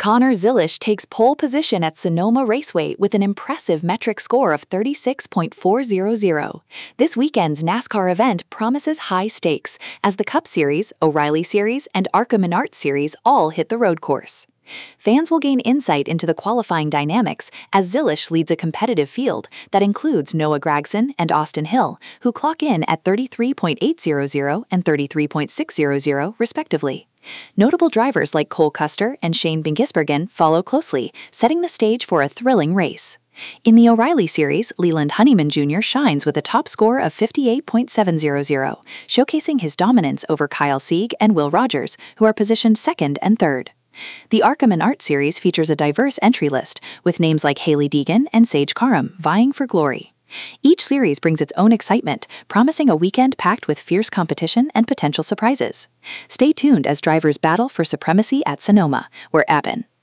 Connor Zilisch takes pole position at Sonoma Raceway with an impressive metric score of 36.400. This weekend's NASCAR event promises high stakes, as the Cup Series, O'Reilly Series, and ARCA Menards Series all hit the road course. Fans will gain insight into the qualifying dynamics as Zilisch leads a competitive field that includes Noah Gragson and Austin Hill, who clock in at 33.800 and 33.600, respectively. Notable drivers like Cole Custer and Shane Bingisbergen follow closely, setting the stage for a thrilling race. In the O'Reilly Series, Leland Honeyman Jr. shines with a top score of 58.700, showcasing his dominance over Kyle Sieg and Will Rogers, who are positioned second and third. The ARCA Menards Series features a diverse entry list, with names like Hailie Deegan and Sage Karam vying for glory. Each series brings its own excitement, promising a weekend packed with fierce competition and potential surprises. Stay tuned as drivers battle for supremacy at Sonoma, where Aben